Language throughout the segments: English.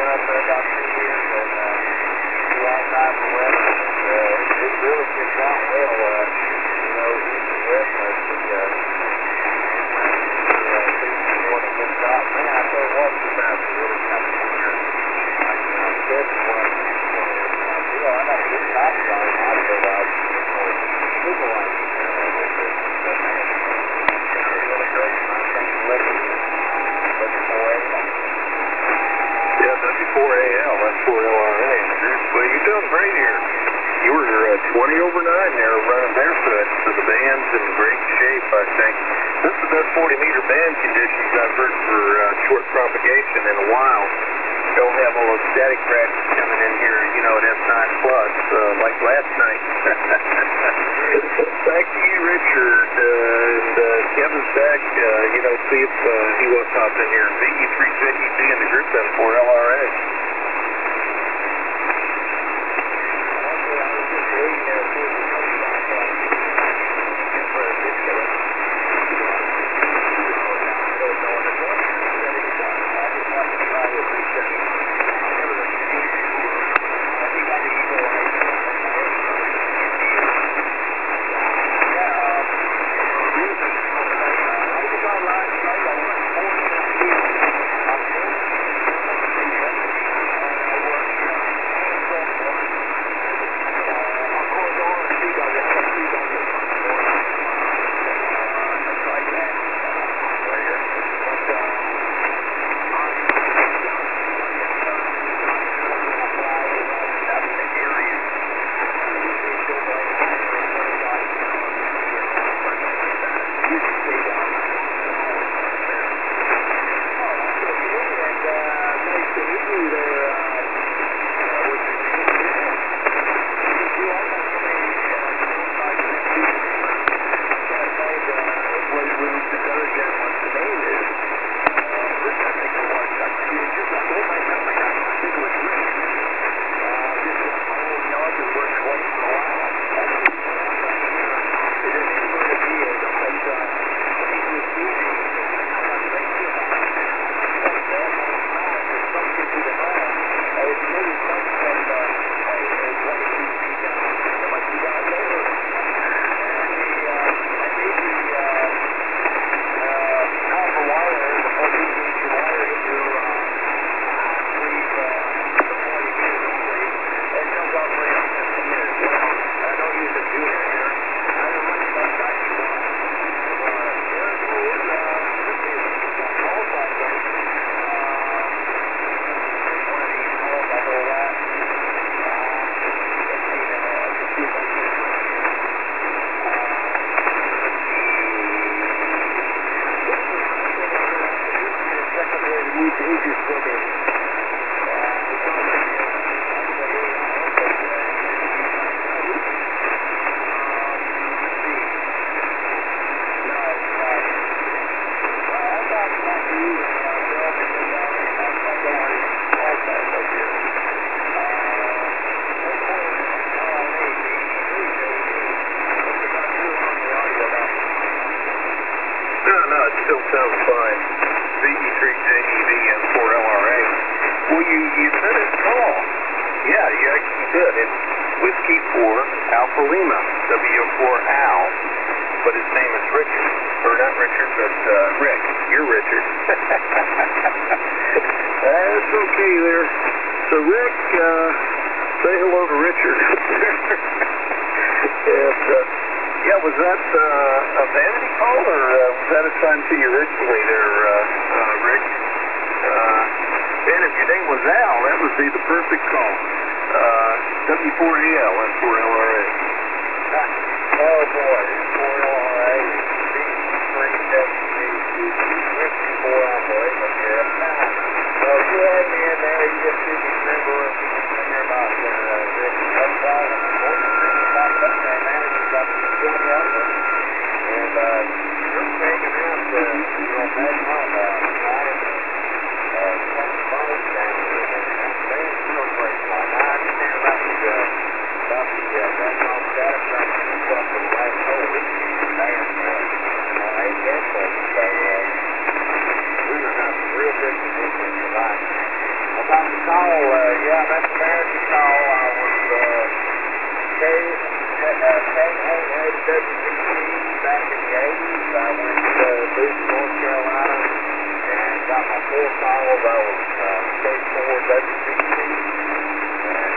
up there about 2 years, and flew outside for weather, and it really gets out well, you know, east and west, and doing a good job. Man, I tell you what, you guys are really coming in here. I said to one of these people, Bill, I got a good copy on it. I said, Google on it. Really great. I think looking for it. Yeah, W4AL, that's 4LRA. Well, you're doing great here. You were 20 over 9 there running barefoot, so the band's in great shape, I think. This is the best 40-meter band conditions I've heard for short propagation in a while. Don't have all those static crashes coming in here, you know, at S9 plus, like last night. Back to you, Richard, and Kevin's back, you know, see if he wants to hop in here. VE350B in the group then for LRA. Still sounds fine. VE3JEV and 4LRA. Well, you said it's tall. Yeah, you actually did. It's Whiskey 4 Alpha Lima, W4 Al, but his name is Richard. Or not Richard, but Rick. You're Richard. That's okay there. So, Rick, say hello to Richard. And, yeah, was that a vanity call, or was that assigned to you originally there, Rick? And if your name was Al, that would be the perfect call. W4AL and 4LRA. Oh boy, 4LRA, V3WB, 4 operation here. So you had me in there, you just didn't remember anything about Rick. And you're hanging out to, you know, back home, flying some boats down here, and things real great. Now, I understand about the back home status, I think it's up for the last whole week. call, yeah, that's American call. I was KAAWBC back in the 80s. I went to Lucy, North Carolina, and got my 4 calls. I was K4WBC and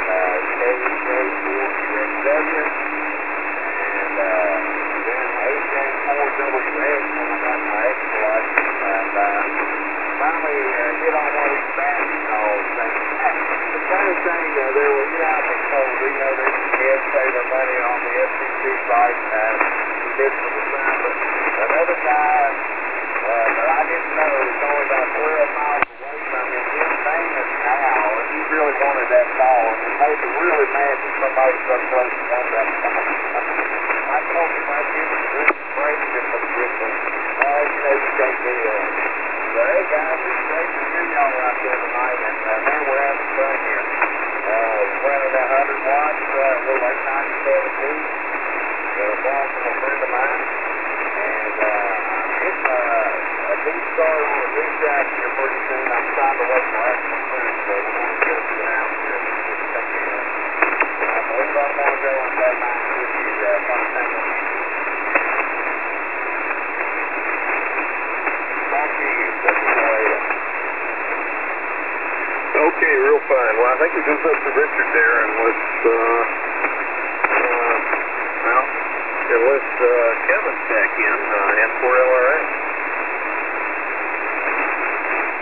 K4QXW, and then 8J4WX when I got my extra license, and finally hit on one of these battery calls. The funny thing, there was, I think there's kids pay their money on the FCC site, and he did for the sign, but another guy that I didn't know was only about 12 miles away from him, his name is Al, and he really wanted that call, and it made me really mad that somebody so close to want that call. I told him I'd give him the break and with them. You can't do that. But hey guys, it's great to hear y'all out there tonight, and man, we're having fun here. We're running that 100 watts, little like 97 weeks. Got a ball from a friend of mine, and I'm hitting a deep start on a deep track here pretty soon. I'm trying to wait for actual food, so we're going to go to the house here and just check it out. I believe I'm going to go and play my with you sometime. Okay, real fine. Well, I think it goes up to Richard there, and unless Kevin's back in, and